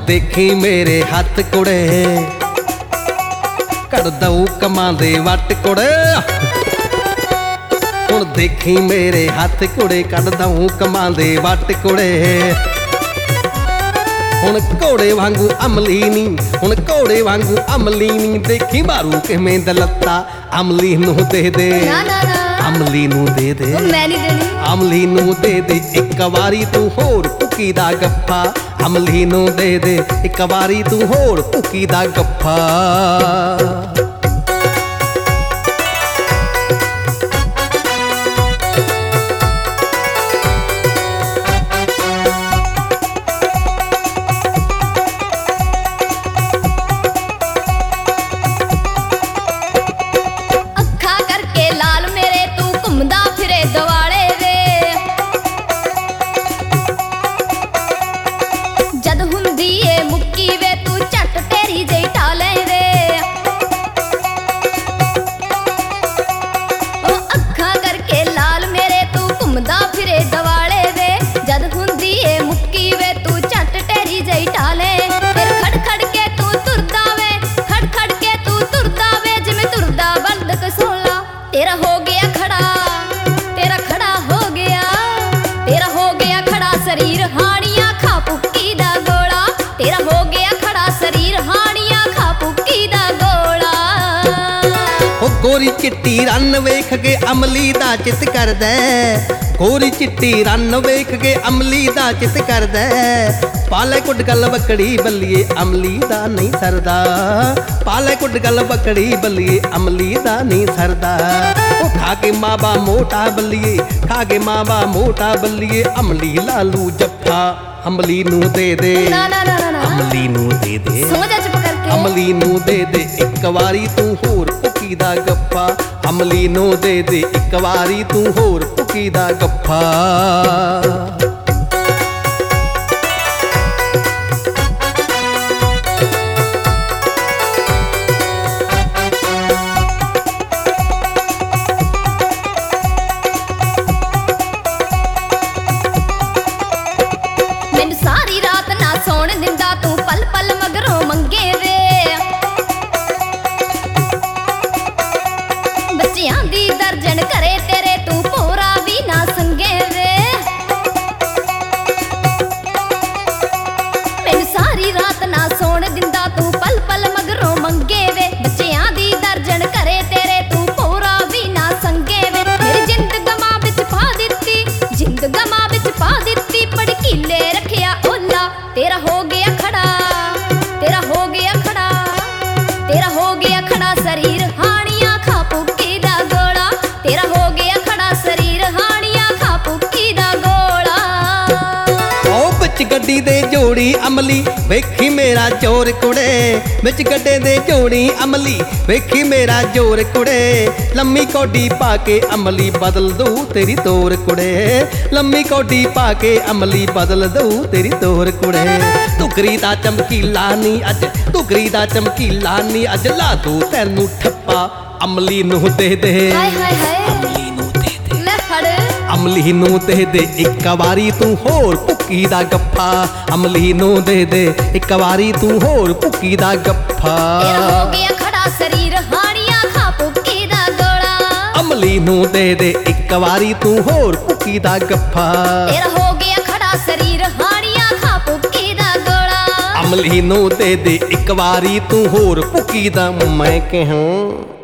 देखी मेरे हाथ कुड़े कर दऊ कमां दे वट कुड़े। हुण देखी मेरे हाथ कुड़े कर दऊ कमां दे वट कुड़े। हुण घोड़े वांगू अमली नी, हुण घोड़े वांगू अमली नी, देखी मारू किवें दलत्ता अमली नूं दे दे। अमली नूं दे दे, मैं नहीं देनी। अमली नूं दे दे एक वारी तू होर भुक्की दा गप्फा। अमली नूं दे दे एक वारी तू होर भुक्की दा गप्फा। तेरा हो गया खड़ा, तेरा खड़ा हो गया, तेरा हो गया खड़ा शरीर हानिया खा पुक्की दा गोला। तेरा हो गया खड़ा शरीर हानिया खा पुक्की दा गोला। ओ गोरी चिट्टी रन वेख के अमली दा चित करदा। गोरी चिट्टी रन वेख के अमली दा चित करदा। पाले कुट गल बकड़ी बल्लिए अमली दा नहीं सरदा। पाले कुट गल बकड़ी बल्लिए अमली दा नहीं सरदा। ओ खा के मावा मोटा बल्लिए, खा के मावा मोटा बल्लिए, अमली लालू जफ्फा अमली नूं दे दे। ना ना ना ना, अमली नूं दे दे, सो जा चुप करके। अमली नूं दे दे एक वारी तू होर भुक्की दा गप्फा। अमली नूं दे दे एक वारी तू होर भुक्की दा गप्फा। सारी रात ना सोण दिंदा तू पल पल मगरों मंगे वे। बच्चियां दी दर्जन करे तेरे तू पोरा भी ना संगे वे। मैनू सारी रात ना सोण दिंदा तू पल पल मगरों मंगे वे। बच्चियां दी दर्जन करे तेरे तू पोरा भी ना संगे वे। मेरी जिंद गमां विच पा दित्ती, जिंद गमां विच पा दित्ती, भड़कीले रखिया ओला। तेरा हो गया खड़ा, तेरा हो गया खड़ा, तेरा हो गया खड़ा शरीर हानिया खा पुक्की दा गोला। तेरा हो गया खड़ा शरीर हानिया खा पुक्की दा गोला। ओ बिच गड्डी दे जोड़ी अमली वेखी मेरा जोर कुड़े। बिच गड्डे दे जोड़ी अमली वेखी मेरा जोर कुड़े। लम्मी कोडी पा के अमली बदल दू तेरी तोर कुड़े। लम्मी कोडी पा के अमली बदल दू तेरी तोर कुड़े। टुकरी दा चमकीला नी अज, टुकरी दा चमकीला नी अज, ला दू तैनू ठप्पा अमली नूं दे दे। हाय हाय हाय, अमली नूं दे दे, ले फड़ अमली नूं दे दे एक वारी तू होर भुक्की दा गप्फा। अमली नूं दे दे एक वारी तू होर भुक्की दा गप्फा। तेरा हो गया खड़ा शरीर हानिया खा पुक्की दा गोला। अमली नूं दे दे एक वारी तू होर भुक्की दा गप्फा। तेरा हो गया खड़ा शरीर हानिया खा पुक्की दा गोला। अमली नूं दे दे एक वारी तू होर भुक्की दा। मैं कहां